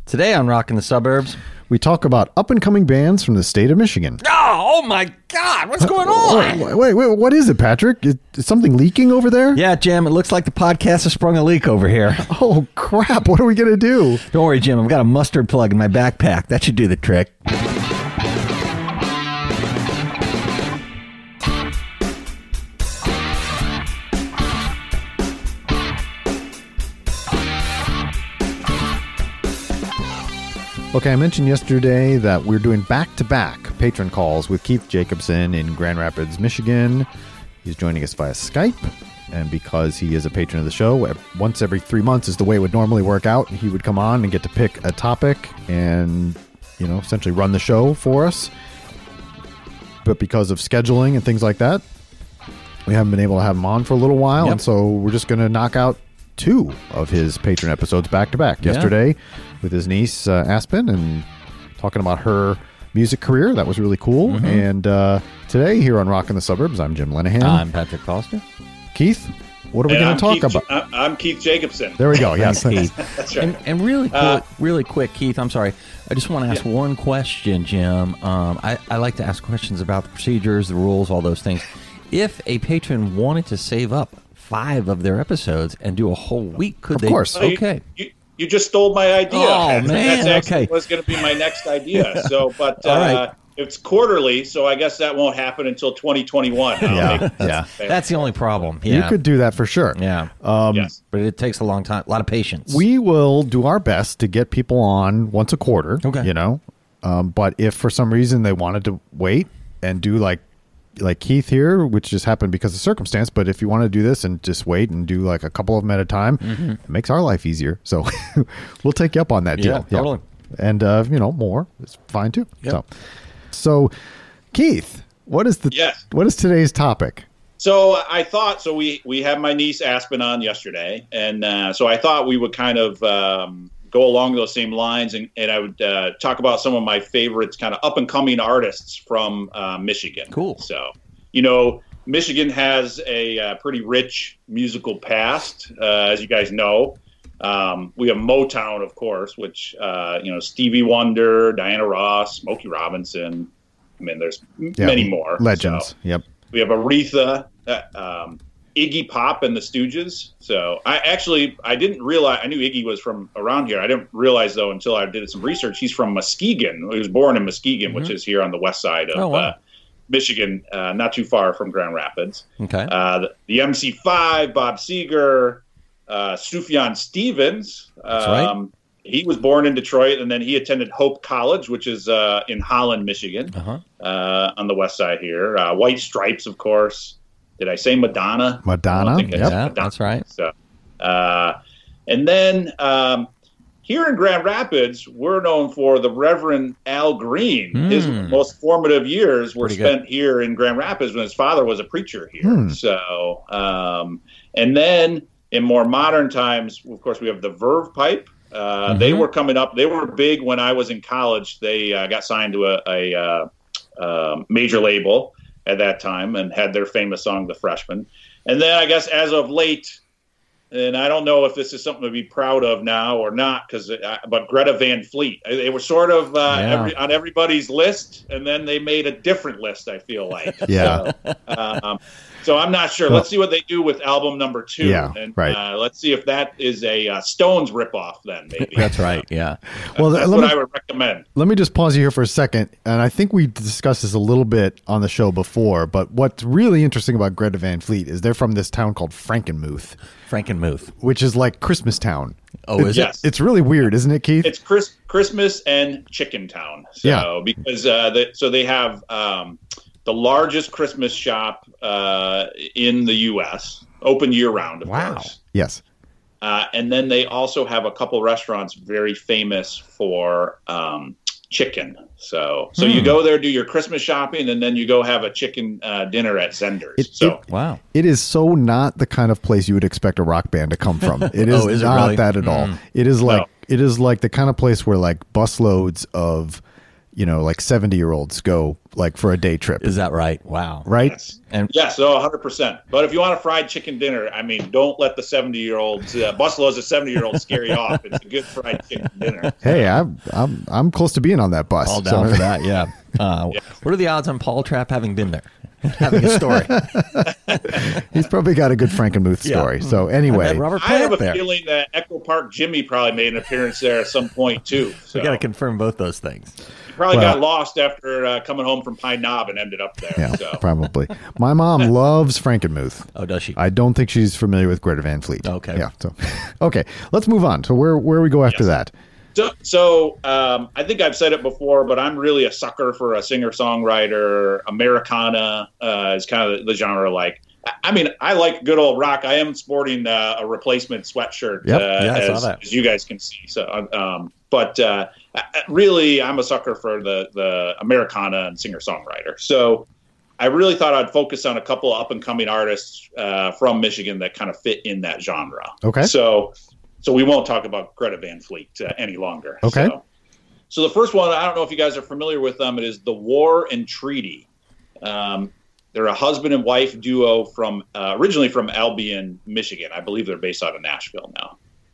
Today on Rockin' the Suburbs, we talk about up-and-coming bands from the state of Michigan. Oh my God, what's going on? Wait, what is it, Patrick? Is something leaking over there? Yeah, Jim, it looks like the podcast has sprung a leak over here. Oh, crap. What are we going to do? Don't worry, Jim. I've got a mustard plug in my backpack. That should do the trick. Okay, I mentioned yesterday that we're doing back-to-back patron calls with Keith Jacobson in Grand Rapids, Michigan. He's joining us via Skype, and because he is a patron of the show, once every 3 months is the way it would normally work out. He would come on and get to pick a topic and, essentially run the show for us. But because of scheduling and things like that, we haven't been able to have him on for a little while, and so we're just going to knock out 2 of his patron episodes back-to-back. Yesterday with his niece, Aspen, and talking about her music career. That was really cool. Mm-hmm. And today, here on Rockin' the Suburbs, I'm Jim Lenahan. I'm Patrick Foster. Keith, what are we going to talk about? I'm Keith Jacobson. There we go. Yes. Keith. That's right. And really quick, Keith, I'm sorry. I just want to ask one question, Jim. I like to ask questions about the procedures, the rules, all those things. If a patron wanted to save up 5 of their episodes and do a whole week, could they? Of course. Okay. You just stole my idea. Oh, man. That's actually Okay. was going to be my next idea. So, but All right. it's quarterly, so I guess that won't happen until 2021. Yeah. That's the only problem. Yeah. You could do that for sure. Yeah. Yes. But it takes a long time, a lot of patience. We will do our best to get people on once a quarter. Okay. But if for some reason they wanted to wait and do like Keith here, which just happened because of circumstance, but if you want to do this and just wait and do like a couple of them at a time, it makes our life easier. So we'll take you up on that deal. Yeah, totally. And, more is fine too. Yep. So Keith, what is today's topic? So I thought, we had my niece Aspen on yesterday, and so I thought we would kind of go along those same lines, and I would talk about some of my favorites, kind of up-and-coming artists from Michigan. Cool. So, Michigan has a pretty rich musical past, as you guys know. We have Motown, of course, which, Stevie Wonder, Diana Ross, Smokey Robinson. I mean, there's many more. Legends. So, yep. We have Aretha, Iggy Pop and the Stooges. So I didn't realize, I knew Iggy was from around here. I didn't realize, though, until I did some research, he's from Muskegon. He was born in Muskegon, which is here on the west side of Michigan, not too far from Grand Rapids. Okay. The MC5, Bob Seger, Sufjan Stevens. That's right. He was born in Detroit, and then he attended Hope College, which is in Holland, Michigan, on the west side here. White Stripes, of course. Did I say Madonna? Madonna. Yeah, that's right. So, and then here in Grand Rapids, we're known for the Reverend Al Green. His most formative years were spent here in Grand Rapids when his father was a preacher here. So, and then in more modern times, of course, we have the Verve Pipe. They were coming up. They were big when I was in college. They got signed to a major label at that time and had their famous song, The Freshman. And then I guess as of late, and I don't know if this is something to be proud of now or not, but Greta Van Fleet. They were sort of on everybody's list, and then they made a different list, I feel like. Yeah. So I'm not sure. Let's see what they do with album number 2. Yeah, and, right. Let's see if that is a Stones ripoff then, maybe. That's right, yeah. Well, that's what I would recommend. Let me just pause you here for a second. And I think we discussed this a little bit on the show before, but what's really interesting about Greta Van Fleet is they're from this town called Frankenmuth. Which is like Christmas Town. Oh, is it? It's really weird, isn't it, Keith? It's Christmas and Chicken Town. So, because they have the largest Christmas shop in the U.S., open year-round, of course. Yes. And then they also have a couple restaurants very famous for chicken. So you go there, do your Christmas shopping, and then you go have a chicken dinner at Zender's. Wow. It is so not the kind of place you would expect a rock band to come from. It is not really? that at all. It is like the kind of place where like busloads of like 70-year-olds go like for a day trip. Is that right? Wow. Right? Yes. And yes, 100%. But if you want a fried chicken dinner, I mean, don't let the 70-year-olds. Buffalo as a 70-year-old scare you off. It's a good fried chicken dinner. Hey, I'm close to being on that bus. all down for that, yeah. What are the odds on Paul Trapp having been there? Having a story. He's probably got a good Frankenmuth story. So anyway, Robert I have Plant a there. feeling that Echo Park Jimmy probably made an appearance there at some point, too. So. We got to confirm both those things. He probably got lost after coming home from Pine Knob and ended up there. yeah, So. probably. My mom loves Frankenmuth. Oh, does she? I don't think she's familiar with Greta Van Fleet. Okay. Yeah. So, okay. Let's move on. So where we go after that? So I think I've said it before, but I'm really a sucker for a singer-songwriter. Americana is kind of the genre. Like, I mean, I like good old rock. I am sporting a replacement sweatshirt, I saw that. as you guys can see. So, but really, I'm a sucker for the Americana and singer-songwriter. So I really thought I'd focus on a couple of up-and-coming artists from Michigan that kind of fit in that genre. Okay. So we won't talk about Greta Van Fleet any longer. Okay. So the first one, I don't know if you guys are familiar with them. It is The War and Treaty. They're a husband and wife duo from originally from Albion, Michigan. I believe they're based out of Nashville now.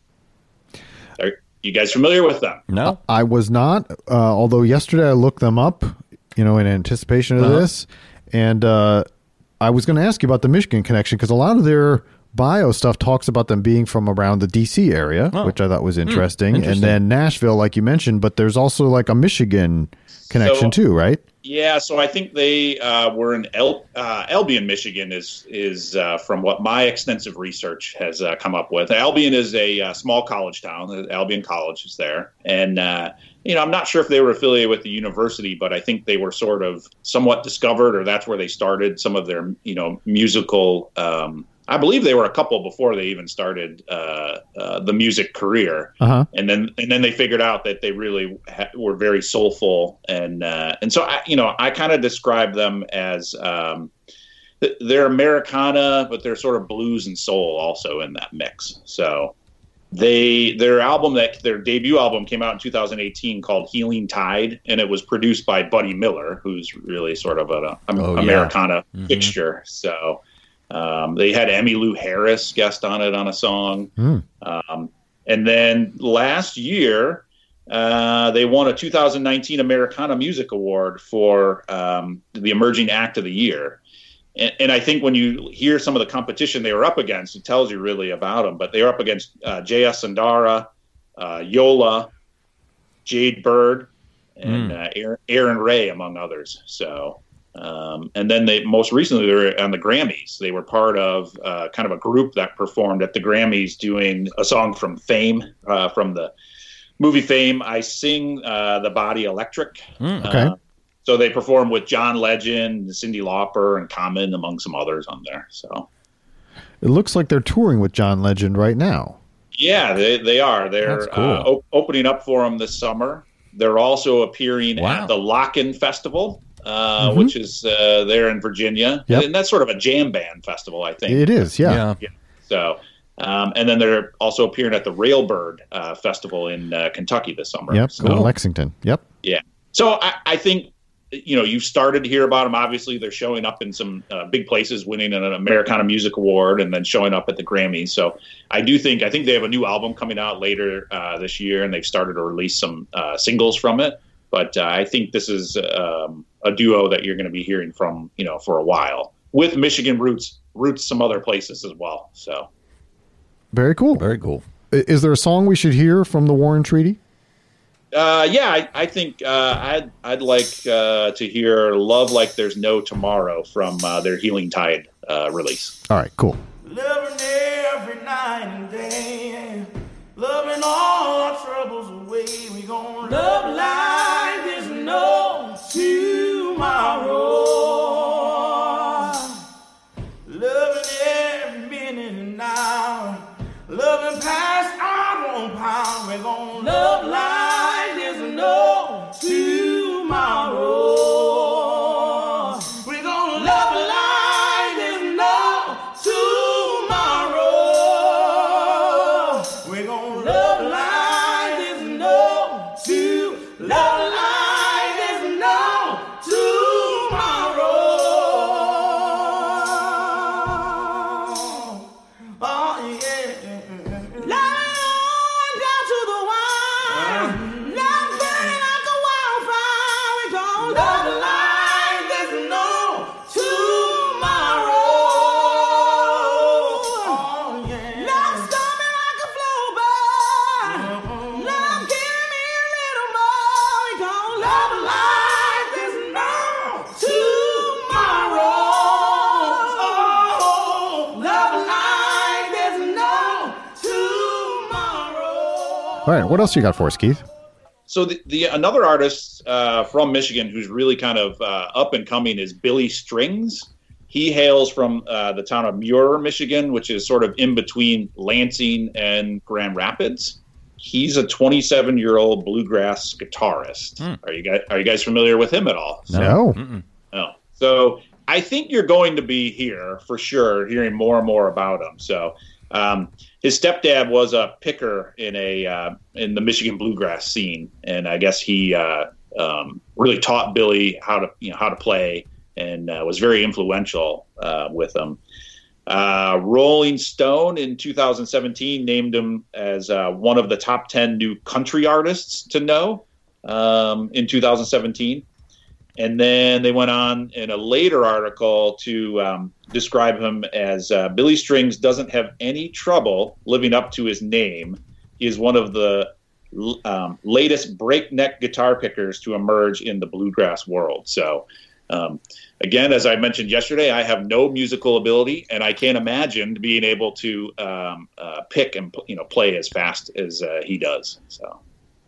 Are you guys familiar with them? No. I was not, although yesterday I looked them up, in anticipation of this. And I was going to ask you about the Michigan connection because a lot of their bio stuff talks about them being from around the D.C. area, which I thought was interesting. And then Nashville, like you mentioned, but there's also like a Michigan connection too, right? Yeah, so I think they were in Albion, Michigan, is from what my extensive research has come up with. Albion is a small college town. Albion College is there. And, I'm not sure if they were affiliated with the university, but I think they were sort of somewhat discovered, or that's where they started some of their, musical I believe they were a couple before they even started the music career, and then they figured out that they really were very soulful, and so I kind of describe them as they're Americana, but they're sort of blues and soul also in that mix. So their debut album came out in 2018 called Healing Tide, and it was produced by Buddy Miller, who's really sort of an Americana fixture. So. They had Emmylou Harris guest on it on a song. And then last year, they won a 2019 Americana Music Award for the Emerging Act of the Year. And I think when you hear some of the competition they were up against, it tells you really about them. But they were up against J.S. Sandara, Yola, Jade Bird, and Aaron Ray, among others. So... and then most recently they were on the Grammys. They were part of kind of a group that performed at the Grammys doing a song from Fame, from the movie Fame, I Sing the Body Electric. Okay. So they performed with John Legend, Cyndi Lauper, and Common, among some others on there. So it looks like they're touring with John Legend right now. Yeah, they are. They're cool. Opening up for them this summer. They're also appearing at the Lock-In Festival. Which is there in Virginia. Yep. And that's sort of a jam band festival, I think. It is, yeah. So, and then they're also appearing at the Railbird Festival in Kentucky this summer. Yep, so, in Lexington. Yep. Yeah. So I think, you've started to hear about them. Obviously, they're showing up in some big places, winning an Americana Music Award, and then showing up at the Grammys. So I think they have a new album coming out later this year, and they've started to release some singles from it. But I think this is a duo that you're going to be hearing from, for a while, with Michigan roots some other places as well. So, very cool. Very cool. Is there a song we should hear from the War and Treaty? I think I'd like to hear "Love Like There's No Tomorrow" from their Healing Tide release. All right, cool. Loving every night and day, loving all our troubles away. We gonna love like there's no tomorrow. Loving every minute and hour, loving past our own power. We're gonna love like there's no tomorrow. We're gonna love like there's no tomorrow. We're gonna love like there's no tomorrow. All right, what else you got for us, Keith? So the another artist from Michigan who's really kind of up and coming is Billy Strings. He hails from the town of Muir, Michigan, which is sort of in between Lansing and Grand Rapids. He's a 27-year-old bluegrass guitarist. Are you guys familiar with him at all? No. No. So I think you're going to be here for sure, hearing more and more about him. So his stepdad was a picker in the Michigan bluegrass scene, and I guess he really taught Billy how to play, and was very influential with him. Rolling Stone in 2017 named him as one of the top 10 new country artists to know in 2017. And then they went on in a later article to describe him as Billy Strings doesn't have any trouble living up to his name. He is one of the latest breakneck guitar pickers to emerge in the bluegrass world. So, again, as I mentioned yesterday, I have no musical ability, and I can't imagine being able to pick and play as fast as he does. So,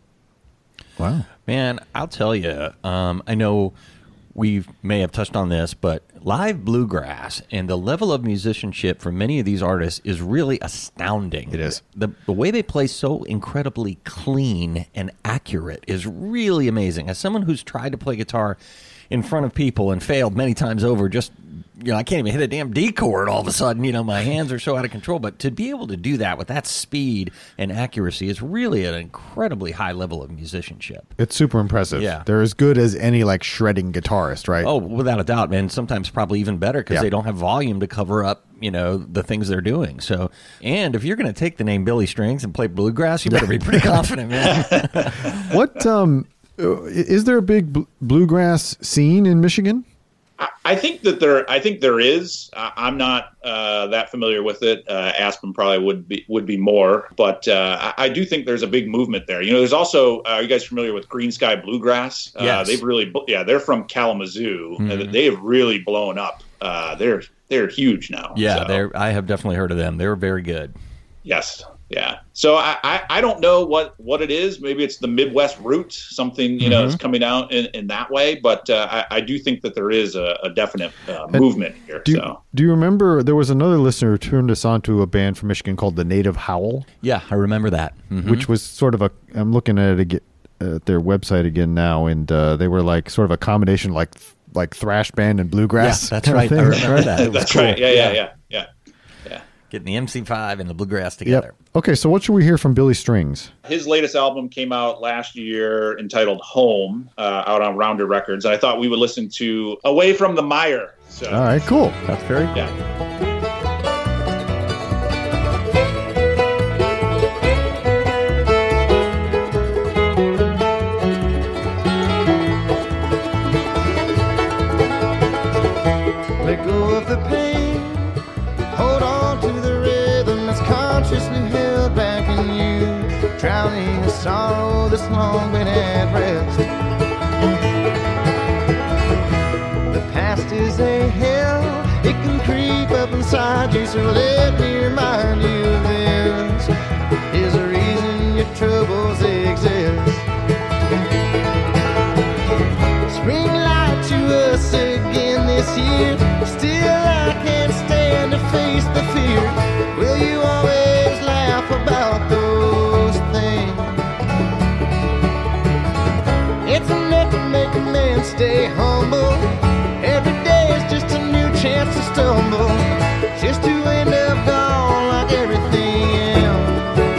wow, man, I'll tell you. I know we may have touched on this, but live bluegrass and the level of musicianship for many of these artists is really astounding. It is. The way they play so incredibly clean and accurate is really amazing. As someone who's tried to play guitar in front of people and failed many times over, just, I can't even hit a damn D chord all of a sudden, my hands are so out of control. But to be able to do that with that speed and accuracy is really an incredibly high level of musicianship. It's super impressive. Yeah. They're as good as any shredding guitarist, right? Oh, without a doubt, man. Sometimes probably even better because they don't have volume to cover up, the things they're doing. So, and if you're going to take the name Billy Strings and play bluegrass, you better be pretty confident, man. What, is there a big bluegrass scene in Michigan? I think there is. I'm not that familiar with it. Aspen probably would be more, but I do think there's a big movement there. There's also. Are you guys familiar with Green Sky Bluegrass? Yes. They're from Kalamazoo. And they've really blown up. They're huge now. Yeah, so. I have definitely heard of them. They're very good. Yes. Yeah. So I don't know what it is. Maybe it's the Midwest root, something, is coming out in that way. But I do think that there is a definite movement here. Do you remember there was another listener who turned us on to a band from Michigan called the Native Howl? Yeah, I remember that. Mm-hmm. Which was sort of I'm looking at it again, at their website again now, and they were sort of a combination like thrash band and bluegrass. Yeah, that's right. I remember that. That's cool. Right. Yeah. Getting the MC5 and the bluegrass together. Yep. Okay, so what should we hear from Billy Strings? His latest album came out last year entitled Home, out on Rounder Records. And I thought we would listen to Away from the Mire. So, all right, cool. That's very cool. Yeah. Let go of the pain. Hold on to the rhythm that's consciously held back in you, drowning the sorrow that's long been at rest. The past is a hell, it can creep up inside you, so let me remind you of this. There's a reason your troubles exist. Spring light to us again this year, still I can't stand to face the fear. Will you always laugh about those things? It's enough to make a man stay humble. Every day is just a new chance to stumble, just to end up gone like everything else.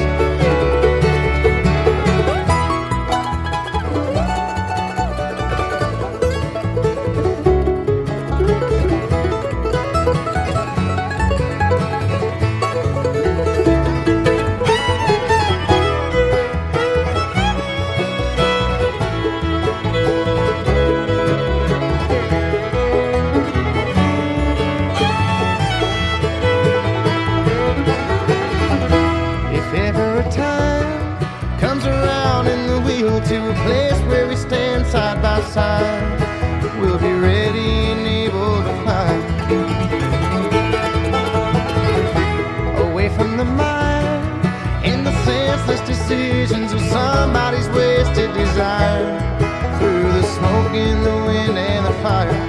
To a place where we stand side by side, we'll be ready and able to fight. Away from the mind and the senseless decisions of somebody's wasted desire. Through the smoke and the wind and the fire.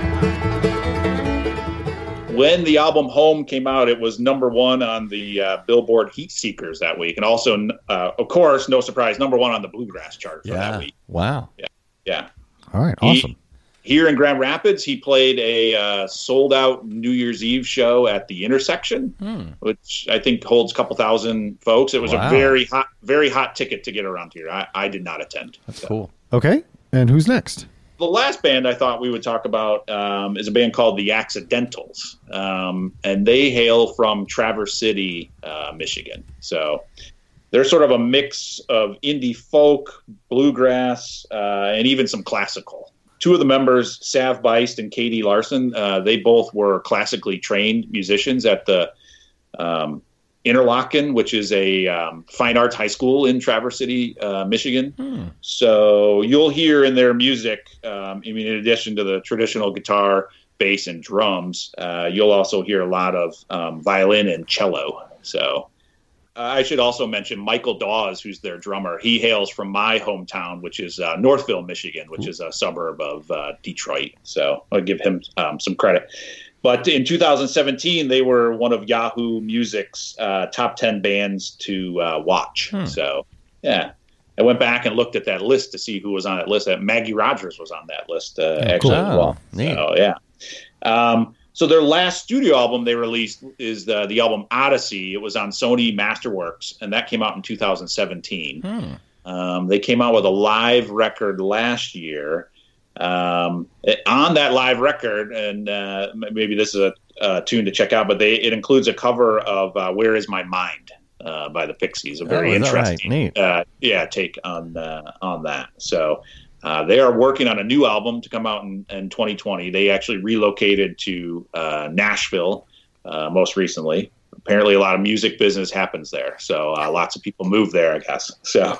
When the album Home came out, it was #1 on the Billboard Heat Seekers that week. And also, of course, no surprise, #1 on the Bluegrass chart for that week. Wow. Yeah. All right. Awesome. Here in Grand Rapids, he played a sold-out New Year's Eve show at the Intersection, which I think holds a couple thousand folks. It was a very hot ticket to get around here. I did not attend. That's cool. Okay. And who's next? The last band I thought we would talk about is a band called The Accidentals, and they hail from Traverse City, Michigan. So they're sort of a mix of indie folk, bluegrass, and even some classical. Two of the members, Sav Beist and Katie Larson, they both were classically trained musicians at the Interlochen, which is a fine arts high school in Traverse City, Michigan. So you'll hear in their music, in addition to the traditional guitar, bass, and drums, you'll also hear a lot of violin and cello. So I should also mention Michael Dawes, who's their drummer. He hails from my hometown, which is Northville, Michigan, which is a suburb of Detroit. So I'll give him some credit. But in 2017, they were one of Yahoo Music's top 10 bands to watch. So, yeah. I went back and looked at that list to see who was on that list. Maggie Rogers was on that list, actually, as well. Neat. So, yeah. So their last studio album they released is the album Odyssey. It was on Sony Masterworks, and that came out in 2017. They came out with a live record last year. On that live record, and maybe this is a tune to check out, but it includes a cover of "Where Is My Mind" by the Pixies. A very interesting, take on that. So they are working on a new album to come out in 2020. They actually relocated to Nashville most recently. Apparently, a lot of music business happens there, so lots of people move there, I guess. So.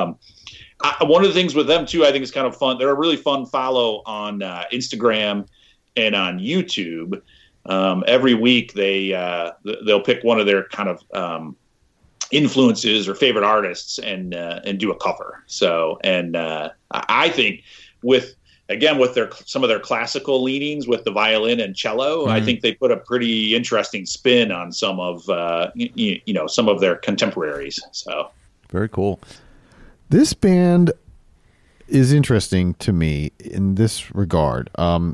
One of the things with them, too, I think is kind of fun. They're a really fun follow on Instagram and on YouTube. Every week they'll pick one of their kind of influences or favorite artists and do a cover. So, and I think with some of their classical leanings with the violin and cello, I think they put a pretty interesting spin on some of some of their contemporaries. So very cool. This band is interesting to me in this regard.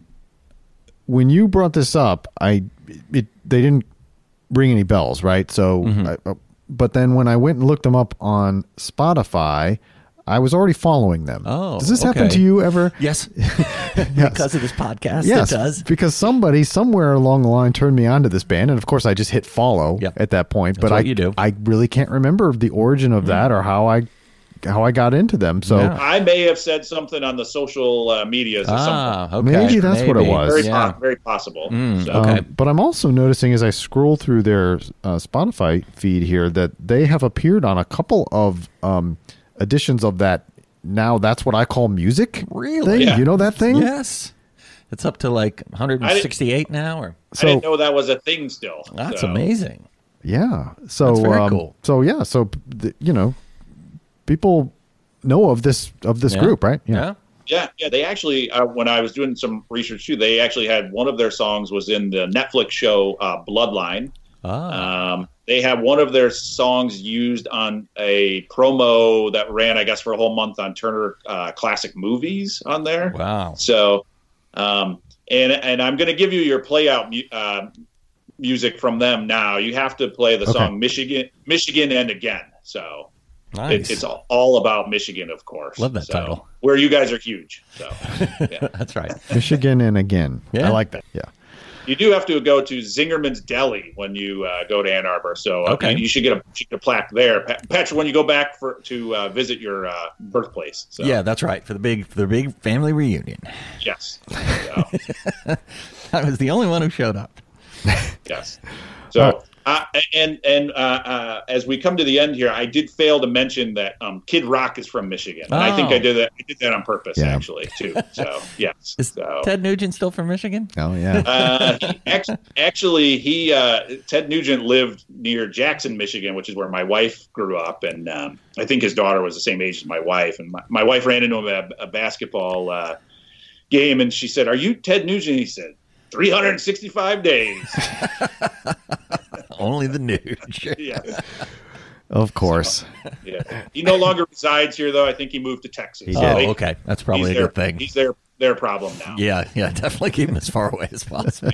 When you brought this up, they didn't ring any bells, right? So, but then when I went and looked them up on Spotify, I was already following them. Oh, does this happen to you ever? Yes. Because of this podcast, yes, it does. Because somebody somewhere along the line turned me on to this band, and of course I just hit follow at that point. That's what you do. I really can't remember the origin of that or how I got into them. So I may have said something on the social medias or something. Okay. Maybe that's what it was. Very possible. Okay. But I'm also noticing as I scroll through their Spotify feed here that they have appeared on a couple of editions of that. Now that's what I call music. Really? Thing. Yeah. You know that thing? Yes. It's up to like 168 now. Or I didn't know that was a thing still. That's amazing. Yeah. So that's very cool. So yeah. So people know of this group, right? Yeah. They actually, when I was doing some research too, they actually had one of their songs was in the Netflix show Bloodline. They have one of their songs used on a promo that ran, I guess, for a whole month on Turner Classic Movies on there. Wow. So, and I'm going to give you your play out music from them now. You have to play the song Michigan and Again. So. Nice. It's all about Michigan, of course. Love that title. Where you guys are huge. So, yeah. That's right. Michigan and Again. Yeah. I like that. Yeah. You do have to go to Zingerman's Deli when you go to Ann Arbor. So you should get a plaque there. Patrick, when you go back to visit your birthplace. So. Yeah, that's right. For the big family reunion. Yes. So. I was the only one who showed up. Yes. So As we come to the end here, I did fail to mention that Kid Rock is from Michigan, and I think I did that on purpose, actually, too. So yes, is Ted Nugent still from Michigan? Oh yeah. Ted Nugent lived near Jackson, Michigan, which is where my wife grew up, and I think his daughter was the same age as my wife. And my wife ran into him at a basketball game, and she said, "Are you Ted Nugent?" He said, 365 days. Only the Nuge. Yes. Of course. So, yeah. He no longer resides here, though. I think he moved to Texas. Okay. That's probably a good thing. He's their problem now. Yeah, definitely keep him as far away as possible.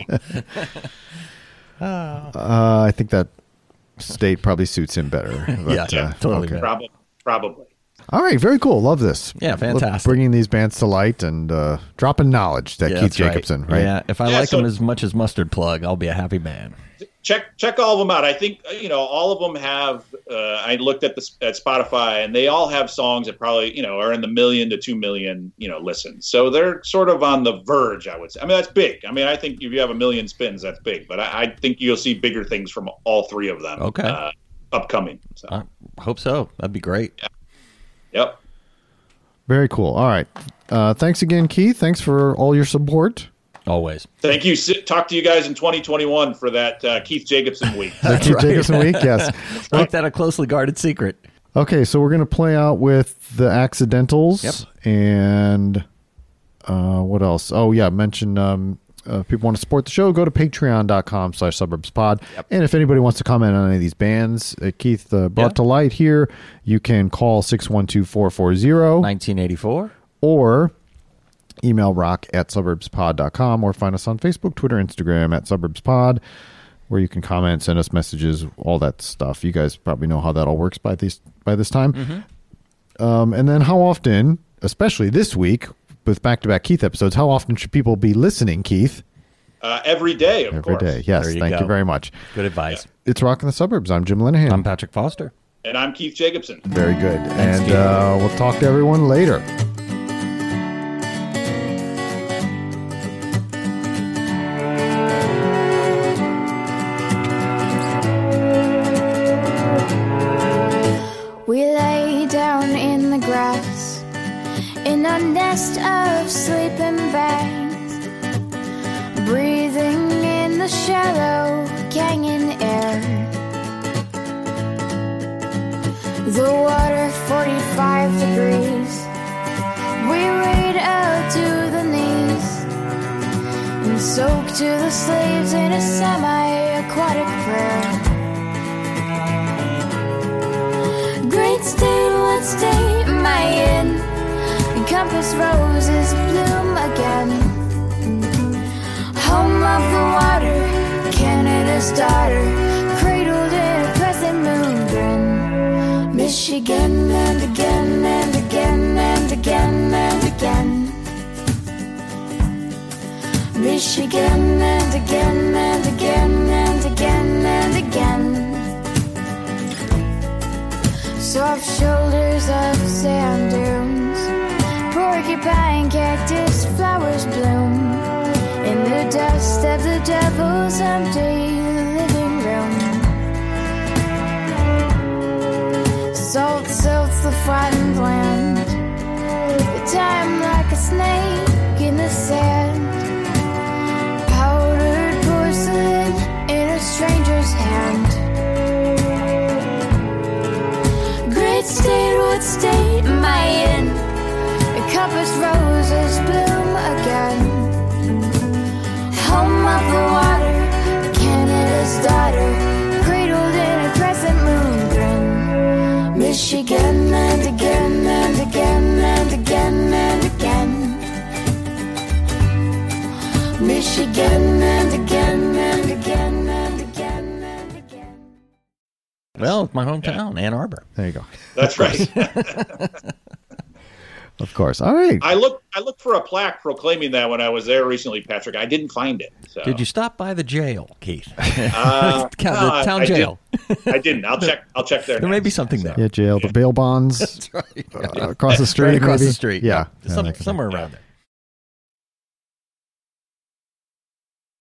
I think that state probably suits him better. But, totally. Okay. Probably. All right, very cool. Love this. Yeah, fantastic. Bringing these bands to light and dropping knowledge that Keith Jacobson, right? Yeah, if I like him as much as Mustard Plug, I'll be a happy man. Check all of them out. I think all of them have. I looked at at Spotify, and they all have songs that probably are in the 1 million to 2 million listens. So they're sort of on the verge, I would say. I mean, that's big. I mean, I think if you have 1 million spins, that's big. But I think you'll see bigger things from all three of them. Okay. Upcoming. So. I hope so. That'd be great. Yeah. Yep. Very cool. All right. Thanks again, Keith. Thanks for all your support. Always. Thank you. Talk to you guys in 2021 for that Keith Jacobson week. Keith Jacobson week, yes. Keep that a closely guarded secret. Okay, so we're going to play out with the Accidentals. Yep. And what else? Oh, yeah, mention people want to support the show, go to patreon.com/suburbspod. Yep. And if anybody wants to comment on any of these bands Keith brought to light here, you can call 612-440-1984 or email rock@suburbspod.com or find us on Facebook, Twitter, Instagram @suburbspod, where you can comment, send us messages, all that stuff. You guys probably know how that all works by this time. Mm-hmm. And then how often, especially this week, with back-to-back Keith episodes, how often should people be listening, Keith? Every day, of course. Every day, yes. Thank you very much. Good advice. Yeah. It's Rock in the Suburbs. I'm Jim Linehan. I'm Patrick Foster. And I'm Keith Jacobson. Very good. Thanks, and we'll talk to everyone later. We lay down in the grass in a nest of sleeping bags, breathing in the shallow canyon air. The water 45 degrees, we wade out to the knees and soak to the slaves in a semi-aquatic prayer. Great state, what state am I in? Compass roses bloom again. Home of the water, Canada's daughter, cradled in a crescent moon grin. Michigan and again and again and again and again. Michigan and again and again and again and again. Soft shoulders of sand dunes, porcupine cactus flowers bloom in the dust of the devil's empty living room. Salt silts the flattened land, the time like a snake in the sand. Powdered porcelain in a stranger's hand. Great state, what state am I in? Compass roses bloom again. Home of the water, Canada's daughter, cradled in a crescent moon grin. Michigan and again and again and again and again. Michigan and again and again and again and again. Well, it's my hometown, Ann Arbor. There you go. That's right. Of course. All right. I looked for a plaque proclaiming that when I was there recently, Patrick. I didn't find it. So. Did you stop by the jail, Keith? The town jail. I didn't. I'll check there. There may be something there. Yeah, jail. The bail bonds. That's right. Across the street. Right across maybe? the street. Yeah. Somewhere around there.